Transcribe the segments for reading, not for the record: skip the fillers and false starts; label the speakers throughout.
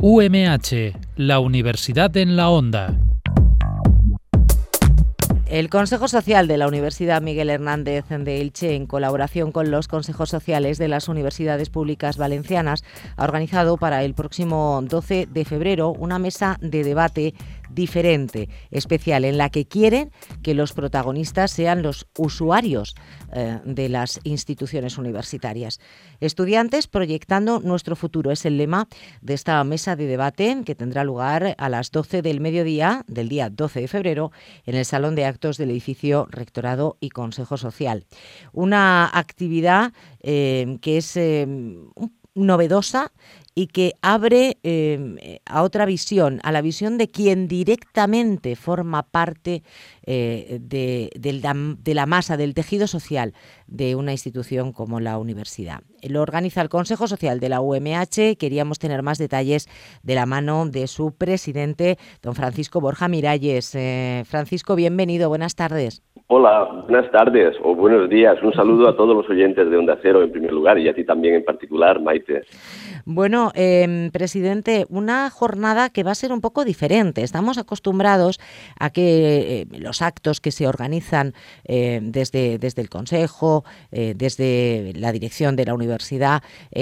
Speaker 1: UMH, la Universidad en la Onda.
Speaker 2: El Consejo Social de la Universidad Miguel Hernández de Elche, en colaboración con los consejos sociales de las universidades públicas valencianas, ha organizado para el próximo 12 de febrero una mesa de debate diferente, especial, en la que quieren que los protagonistas sean los usuarios de las instituciones universitarias. Estudiantes proyectando nuestro futuro es el lema de esta mesa de debate, que tendrá lugar a las 12 del mediodía del día 12 de febrero en el Salón de Actos del edificio Rectorado y Consejo Social. Una actividad que es novedosa y que abre a otra visión, a la visión de quien directamente forma parte de la masa, del tejido social de una institución como la universidad. Lo organiza el Consejo Social de la UMH. Queríamos tener más detalles de la mano de su presidente, don Francisco Borja Miralles. Francisco, bienvenido, buenas tardes.
Speaker 3: Hola, buenas tardes o buenos días. Un saludo a todos los oyentes de Onda Cero en primer lugar y a ti también en particular, Maite.
Speaker 2: Bueno, presidente, una jornada que va a ser un poco diferente. Estamos acostumbrados a que los actos que se organizan desde el Consejo, desde la dirección de la universidad,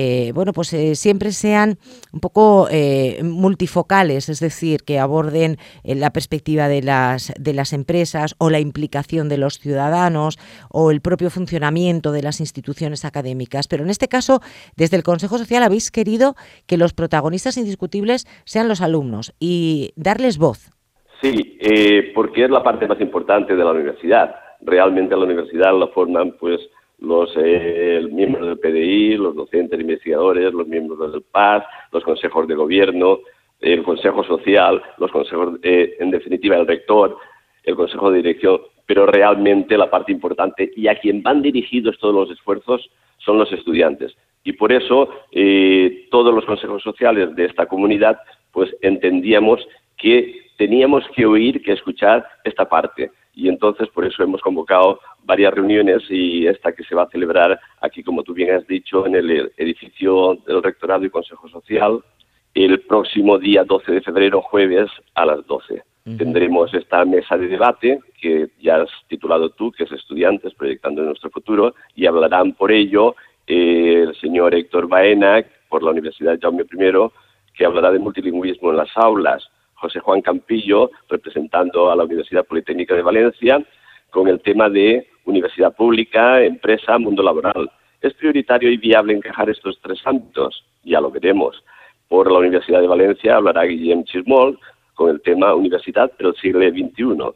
Speaker 2: siempre sean un poco multifocales, es decir, que aborden la perspectiva de las empresas o la implicación de los ciudadanos o el propio funcionamiento de las instituciones académicas. Pero en este caso, desde el Consejo Social habéis querido que los protagonistas indiscutibles sean los alumnos y darles voz.
Speaker 3: Sí, porque es la parte más importante de la universidad. Realmente la universidad la forman los miembros del PDI, los docentes investigadores, los miembros del PAS, los consejos de gobierno, el Consejo Social, los consejos, en definitiva el rector, el Consejo de Dirección, pero realmente la parte importante y a quien van dirigidos todos los esfuerzos son los estudiantes. Y por eso todos los consejos sociales de esta comunidad entendíamos que teníamos que oír, que escuchar esta parte. Y entonces por eso hemos convocado varias reuniones y esta que se va a celebrar aquí, como tú bien has dicho, en el edificio del Rectorado y Consejo Social el próximo día 12 de febrero, jueves, a las 12. Tendremos esta mesa de debate que ya has titulado tú, que es Estudiantes proyectando nuestro futuro, y hablarán por ello el señor Héctor Baena, por la Universidad Jaume I, que hablará de multilingüismo en las aulas, José Juan Campillo, representando a la Universidad Politécnica de Valencia, con el tema de universidad pública, empresa, mundo laboral. ¿Es prioritario y viable encajar estos tres ámbitos? Ya lo veremos. Por la Universidad de Valencia hablará Guillem Chismol con el tema Universidad del siglo XXI.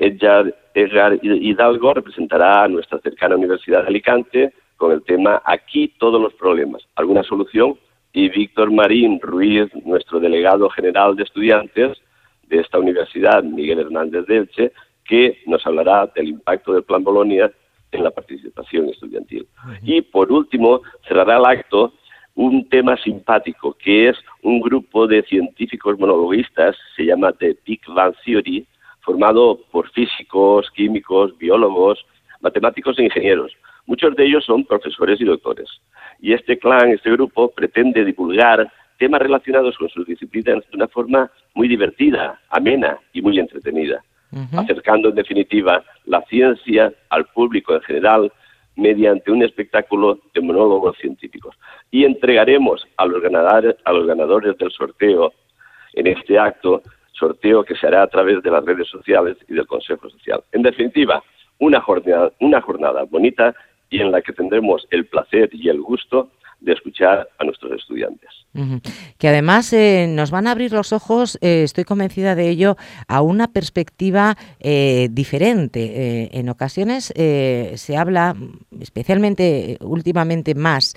Speaker 3: Edgar Hidalgo representará a nuestra cercana Universidad de Alicante con el tema Aquí todos los problemas, ¿alguna solución? Y Víctor Marín Ruiz, nuestro delegado general de estudiantes de esta Universidad Miguel Hernández de Elche, que nos hablará del impacto del Plan Bolonia en la participación estudiantil. Y por último, cerrará el acto un tema simpático, que es un grupo de científicos monologuistas, se llama The Big Bang Theory, formado por físicos, químicos, biólogos, matemáticos e ingenieros. Muchos de ellos son profesores y doctores. Y este grupo, pretende divulgar temas relacionados con sus disciplinas de una forma muy divertida, amena y muy entretenida, acercando en definitiva la ciencia al público en general mediante un espectáculo de monólogos científicos. Y entregaremos a los ganadores del sorteo en este acto, sorteo que se hará a través de las redes sociales y del Consejo Social. En definitiva, una jornada bonita y en la que tendremos el placer y el gusto de escuchar a nuestros estudiantes.
Speaker 2: Que además nos van a abrir los ojos, estoy convencida de ello, a una perspectiva diferente. En ocasiones se habla, especialmente últimamente más,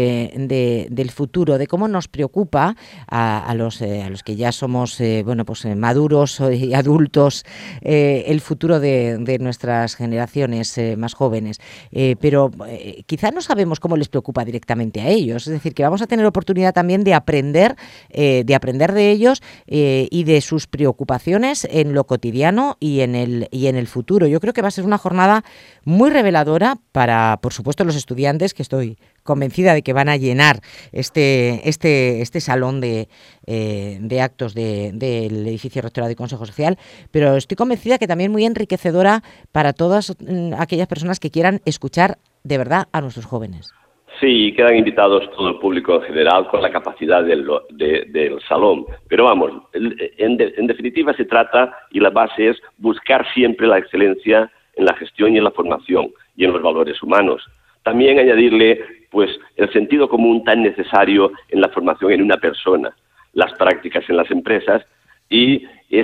Speaker 2: del futuro, de cómo nos preocupa a los que ya somos maduros y adultos, el futuro de nuestras generaciones más jóvenes. Pero quizá no sabemos cómo les preocupa directamente a ellos. Es decir, que vamos a tener oportunidad también de aprender de ellos y de sus preocupaciones en lo cotidiano y en el futuro. Yo creo que va a ser una jornada muy reveladora para para, por supuesto, los estudiantes, que estoy convencida de que van a llenar este salón de actos del edificio Rectorado y Consejo Social, pero estoy convencida que también muy enriquecedora para todas aquellas personas que quieran escuchar de verdad a nuestros jóvenes.
Speaker 3: Sí, quedan invitados todo el público en general con la capacidad del salón. Pero vamos, en definitiva se trata, y la base es buscar siempre la excelencia en la gestión y en la formación y en los valores humanos. También añadirle pues el sentido común tan necesario en la formación en una persona, las prácticas en las empresas y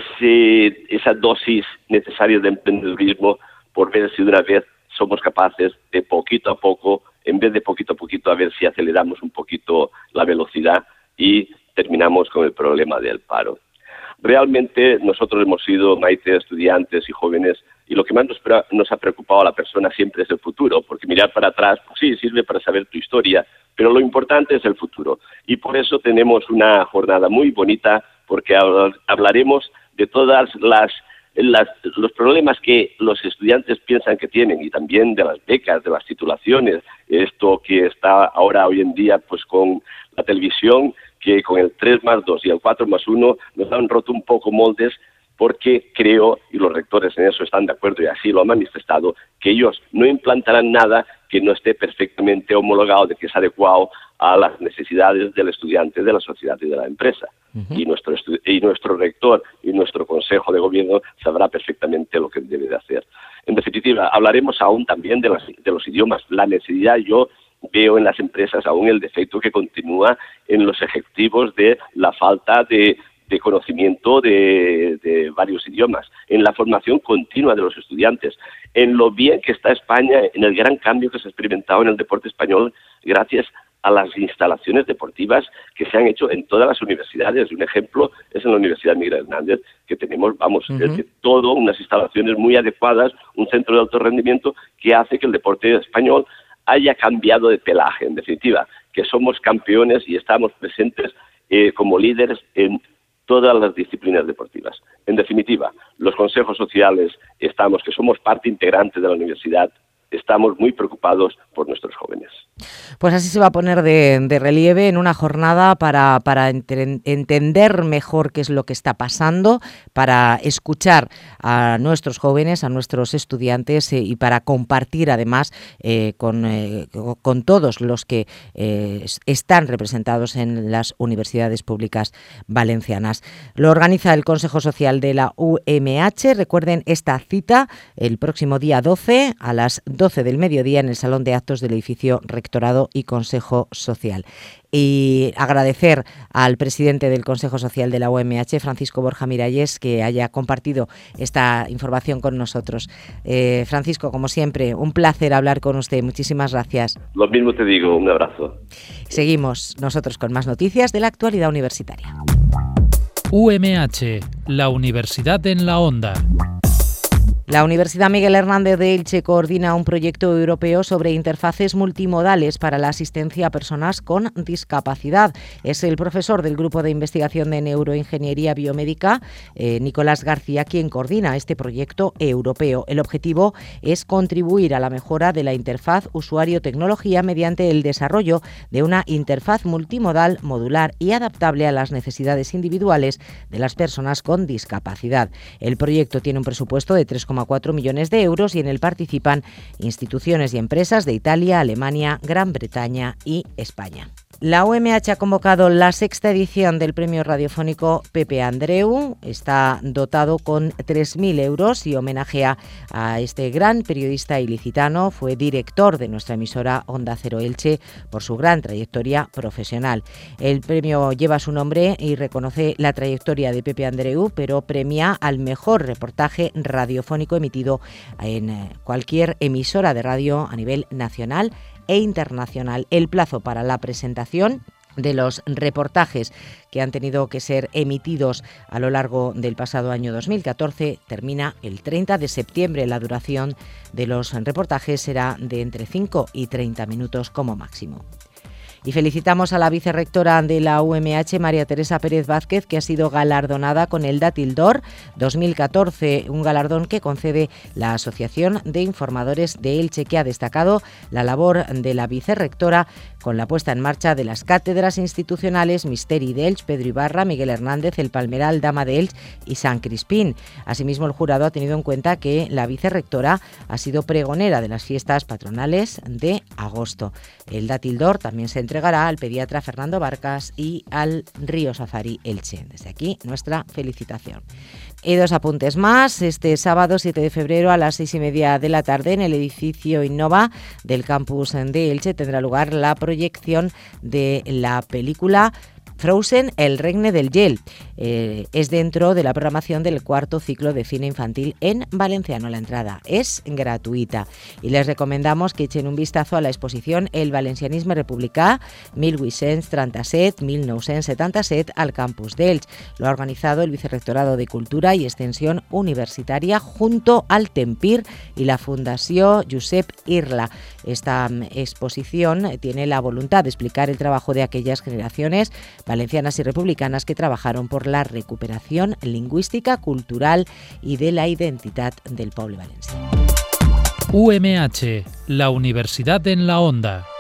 Speaker 3: esa dosis necesaria de emprendedurismo por ver si de una vez somos capaces de poquito a poco, en vez de poquito a poquito, a ver si aceleramos un poquito la velocidad y terminamos con el problema del paro. Realmente nosotros hemos sido, Maite, estudiantes y jóvenes, y lo que más nos ha preocupado a la persona siempre es el futuro, porque mirar para atrás, pues sí, sirve para saber tu historia, pero lo importante es el futuro. Y por eso tenemos una jornada muy bonita, porque hablaremos de todas los problemas que los estudiantes piensan que tienen, y también de las becas, de las titulaciones, esto que está ahora hoy en día pues con la televisión, que con el 3+2 y el 4+1 nos han roto un poco moldes, porque creo, y los rectores en eso están de acuerdo y así lo han manifestado, que ellos no implantarán nada que no esté perfectamente homologado, de que es adecuado a las necesidades del estudiante, de la sociedad y de la empresa. Uh-huh. Y nuestro rector y nuestro consejo de gobierno sabrá perfectamente lo que debe de hacer. En definitiva, hablaremos aún también de los idiomas. La necesidad, yo veo en las empresas aún el defecto que continúa en los ejecutivos de la falta de conocimiento de varios idiomas, en la formación continua de los estudiantes, en lo bien que está España, en el gran cambio que se ha experimentado en el deporte español gracias a las instalaciones deportivas que se han hecho en todas las universidades. Un ejemplo es en la Universidad Miguel Hernández, que tenemos, todo, unas instalaciones muy adecuadas, un centro de alto rendimiento que hace que el deporte español haya cambiado de pelaje, en definitiva, que somos campeones y estamos presentes como líderes en todas las disciplinas deportivas. En definitiva, los consejos sociales que somos parte integrante de la universidad, estamos muy preocupados por nuestros jóvenes.
Speaker 2: Pues así se va a poner de relieve en una jornada para entender mejor qué es lo que está pasando, para escuchar a nuestros jóvenes, a nuestros estudiantes y para compartir además con todos los que están representados en las universidades públicas valencianas. Lo organiza el Consejo Social de la UMH. Recuerden esta cita el próximo día 12 a las 12 del mediodía en el Salón de Actos del edificio Rectorado y Consejo Social. Y agradecer al presidente del Consejo Social de la UMH, Francisco Borja Miralles, que haya compartido esta información con nosotros. Francisco, como siempre, un placer hablar con usted. Muchísimas gracias.
Speaker 3: Lo mismo te digo, un abrazo.
Speaker 2: Seguimos nosotros con más noticias de la actualidad universitaria.
Speaker 1: UMH, la Universidad en la Onda.
Speaker 2: La Universidad Miguel Hernández de Elche coordina un proyecto europeo sobre interfaces multimodales para la asistencia a personas con discapacidad. Es el profesor del Grupo de Investigación de Neuroingeniería Biomédica, Nicolás García, quien coordina este proyecto europeo. El objetivo es contribuir a la mejora de la interfaz usuario-tecnología mediante el desarrollo de una interfaz multimodal, modular y adaptable a las necesidades individuales de las personas con discapacidad. El proyecto tiene un presupuesto de 3,4 millones de euros y en él participan instituciones y empresas de Italia, Alemania, Gran Bretaña y España. La UMH ha convocado la 6ª edición del premio radiofónico Pepe Andreu. Está dotado con 3.000 euros y homenajea a este gran periodista ilicitano. Fue director de nuestra emisora Onda Cero Elche por su gran trayectoria profesional. El premio lleva su nombre y reconoce la trayectoria de Pepe Andreu, pero premia al mejor reportaje radiofónico emitido en cualquier emisora de radio a nivel nacional e internacional. El plazo para la presentación de los reportajes que han tenido que ser emitidos a lo largo del pasado año 2014 termina el 30 de septiembre. La duración de los reportajes será de entre 5 y 30 minutos como máximo. Y felicitamos a la vicerrectora de la UMH, María Teresa Pérez Vázquez, que ha sido galardonada con el Dátil d'Or 2014, un galardón que concede la Asociación de Informadores de Elche, que ha destacado la labor de la vicerrectora con la puesta en marcha de las cátedras institucionales Misteri d'Elx, Pedro Ibarra, Miguel Hernández, El Palmeral, Dama de Elx y San Crispín. Asimismo, el jurado ha tenido en cuenta que la vicerrectora ha sido pregonera de las fiestas patronales de agosto. El Dátil d'Or también se entregará al pediatra Fernando Barcas y al Río Safari Elche. Desde aquí, nuestra felicitación. Y dos apuntes más. Este sábado 7 de febrero a las 6:30 de la tarde en el edificio Innova del campus de Elche tendrá lugar la proyección de la película Frozen, el regne del gel. Es dentro de la programación del cuarto ciclo de cine infantil en valenciano. La entrada es gratuita y les recomendamos que echen un vistazo a la exposición El valencianisme republicà 1837-1977 al campus d'Elx. Lo ha organizado el Vicerrectorado de Cultura y Extensión Universitaria junto al Tempir y la Fundació Josep Irla. Esta exposición tiene la voluntad de explicar el trabajo de aquellas generaciones valencianas y republicanas que trabajaron por la recuperación lingüística, cultural y de la identidad del pueblo valenciano.
Speaker 1: UMH, la Universidad en la Onda.